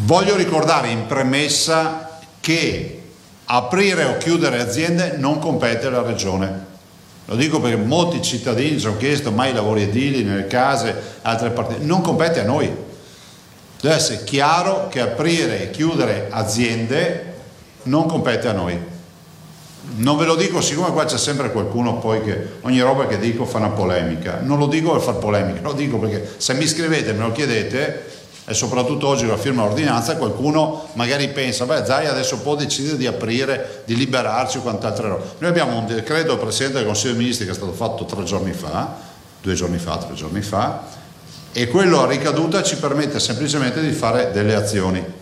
Voglio ricordare in premessa che aprire o chiudere aziende non compete alla Regione. Lo dico perché molti cittadini ci hanno chiesto mai lavori edili nelle case, altre partite. Non compete a noi. Deve essere chiaro che aprire e chiudere aziende non compete a noi. Non ve lo dico, siccome qua c'è sempre qualcuno poi che ogni roba che dico fa una polemica. Non lo dico per far polemica, lo dico perché se mi scrivete e me lo chiedete, e soprattutto oggi la firma l'ordinanza, qualcuno magari pensa, beh, Zaia adesso può decidere di aprire, di liberarci o quant'altre robe. Noi abbiamo un decreto del Presidente del Consiglio dei Ministri che è stato fatto 3 giorni fa, 3 giorni fa, e quello a ricaduta ci permette semplicemente di fare delle azioni.